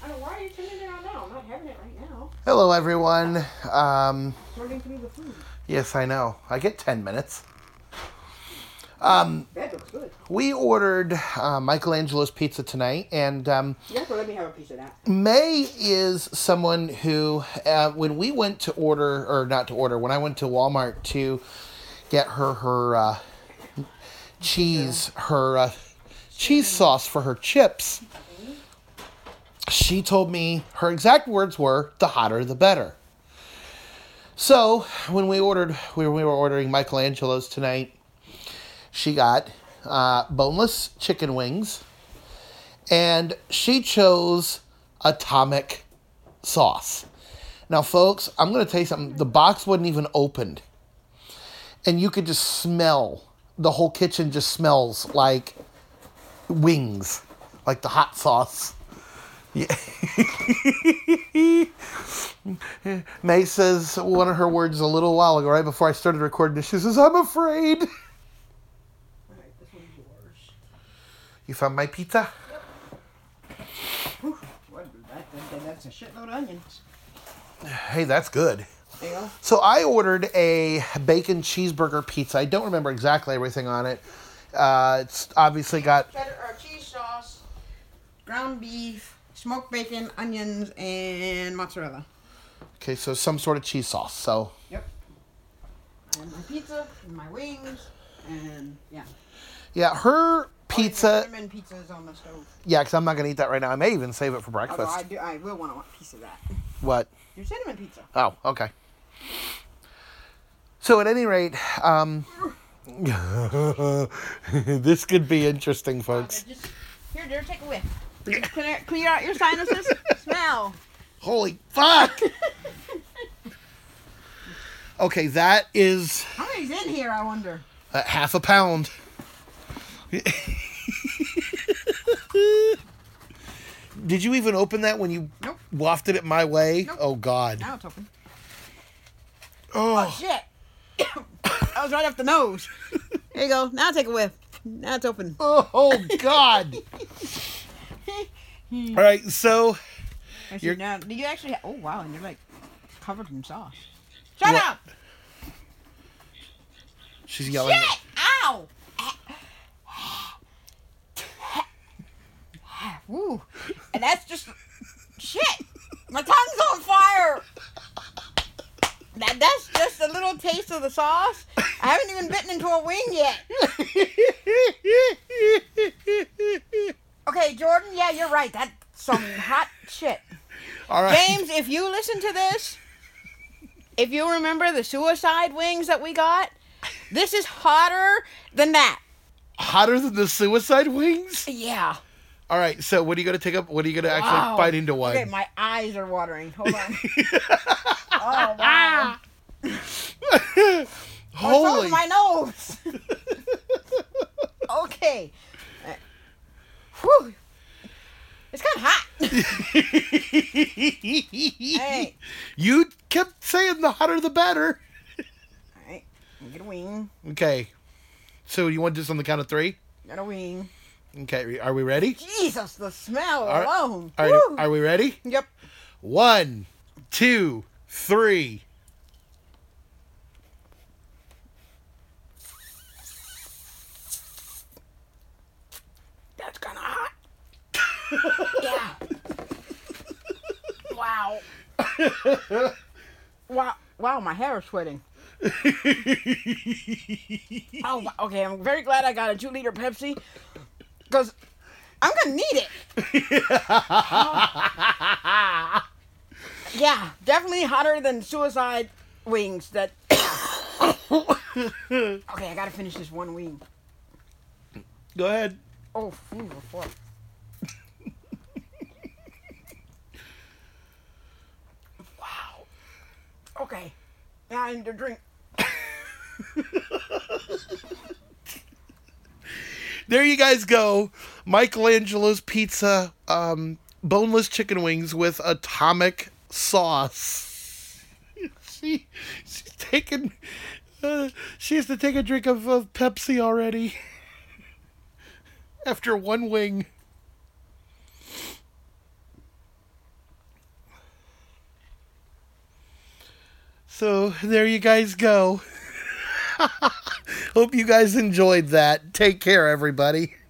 I don't know, why are you turning it on now? I'm not having it right now. Hello, everyone. Turning to me the food. Yes, I know. I get 10 minutes. That looks good. We ordered Michelangelo's pizza tonight, and You have to let me have a piece of that. May is someone who, when we went to order, or not to order, when I went to Walmart to get her cheese sauce for her chips, she told me her exact words were, "The hotter, the better." So when we were ordering Michelangelo's tonight, she got boneless chicken wings, and she chose Atomic sauce. Now, folks, I'm going to tell you something. The box wasn't even opened, and you could just smell, the whole kitchen just smells like wings, like the hot sauce. Yeah. May says one of her words a little while ago, right before I started recording this, she says, "I'm afraid." Alright, this one's yours. You found my pizza? Whew, that's a shitload of onions. Hey, that's good. There you go. So I ordered a bacon cheeseburger pizza. I don't remember exactly everything on it. It's obviously got Cheddar or cheese sauce, ground beef, smoked bacon, onions, and mozzarella. okay, so some sort of cheese sauce. So Yep. And my pizza, and my wings, and yeah. yeah, her pizza. Cinnamon pizza is on the stove. Yeah, because I'm not gonna eat that right now. I may even save it for Although breakfast. I will want a piece of that. What? Your cinnamon pizza. Oh, okay. So at any rate, this could be interesting, folks. Here, take a whiff. Clear out your sinuses. Smell. Holy fuck! Okay, that is How many's in here, I wonder? half a pound. Did you even open that when you Nope. wafted it my way? Nope. Oh, God. Now it's open. Oh, Oh, shit. That was right off the nose. There you go. Now take a whiff. Now it's open. oh God. All right, so Actually, now, do you actually oh, wow, and you're like covered in sauce. Shut What? up! she's yelling. Shit! Ow! Woo. And that's just shit. My tongue's on fire. That's just a little taste of the sauce. I haven't even bitten into a wing yet. Okay, Jordan, yeah, you're right. That's some hot shit. All right. James, if you listen to this, if you remember the suicide wings that we got, this is hotter than that. Hotter than the suicide wings? Yeah. All right, so what are you going to take up? What are you going to actually bite into one? Okay, my eyes are watering. Hold on. Oh, wow. Holy. Oh, my nose. Okay. Whew. It's kind of hot. Hey. You kept saying the hotter the better. All right. Get a wing. Okay. So you want this on the count of 3? Get a wing. Okay, are we ready? Jesus, the smell All right. alone. All right, Woo. are we ready? Yep. 1, 2, 3. That's kind of hot. Yeah. Wow. Wow, my hair is sweating. Oh, okay, I'm very glad I got a 2-liter Pepsi. Because I'm going to need it. Yeah, definitely hotter than suicide wings. That. Okay, I got to finish this one wing. Go ahead. Oh, fuck. Wow. Okay. Now I need to drink. There you guys go. Michelangelo's pizza, boneless chicken wings with Atomic sauce. She's taking. She has to take a drink of Pepsi already. After one wing. So there you guys go. Hope you guys enjoyed that. Take care, everybody.